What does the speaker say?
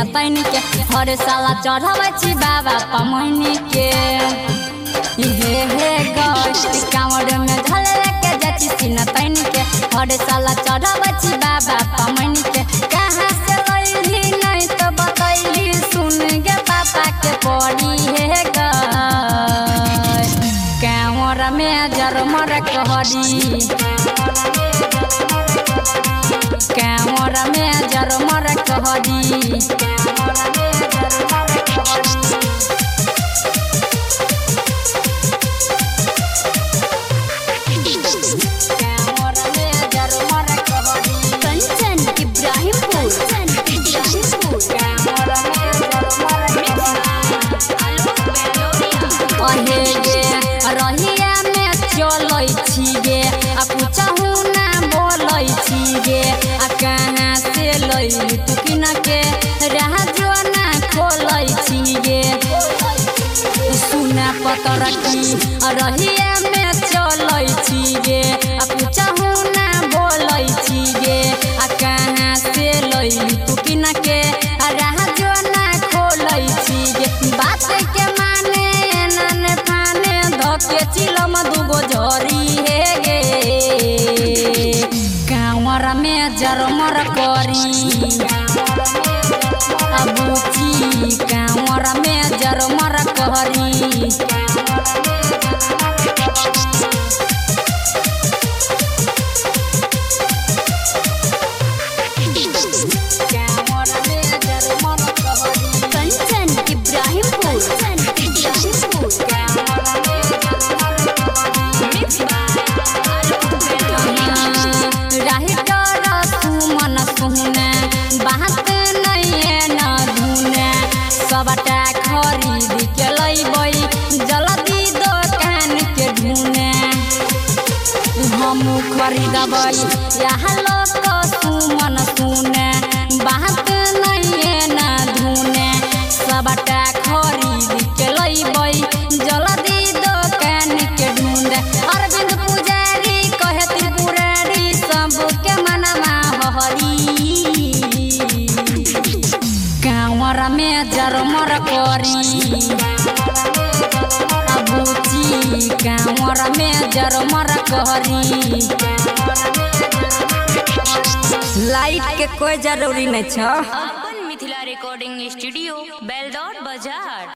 सीना तैन के हर साला चढ़ावे छी बाबा पमैनी के हे गौश कांवर में झलरे के जाची सीना तैन के हर साला चढ़ावे छी बाबा पमैनी के कहां से लइली नहीं तो बतैली सुन गे पापा के पड़ी हे गौश कांवर में जरमर कहरी कांवर में जरमर कहरी कंचन इब्राहिमपुर रहिया में चलै छी गे आ पूछहु ना बोलै छी गे आ कहाँ से लैली तू किना के राह जो ना खोलै छी गे सुना पतर की रहिया में चलै छी गे आ पूछहु ना बोलै छी गे आ कहाँ से लैली तू किना के राह जो ना खोलै छी गे बात के माने नन फाने धके चिलम दुगो झरी हे गे कांवर में जरमर करी अबूची कांवर में जरमर कहरी कंचन इब्राहिमपुर राही कर सुमन सुने बात नहीं न धुने सबटा खरीद के लैबै जल्दी दुकान के ढूने हम खरीदबै यहाँ लोग सुमन सुने बात नहीं न धुने सबटा खरीद के लैबै जल्दी दुकान के ढूंढे अरविंद पुजारी कहे त्रिपुरारी सबके मनमा हरी कांवर में जरमर करी अबूची कांवर में जरमर कहरी लाइट के कोई जरूरी नहीं छ। अपन मिथिला रिकॉर्डिंग स्टूडियो बेलदौर बाजार।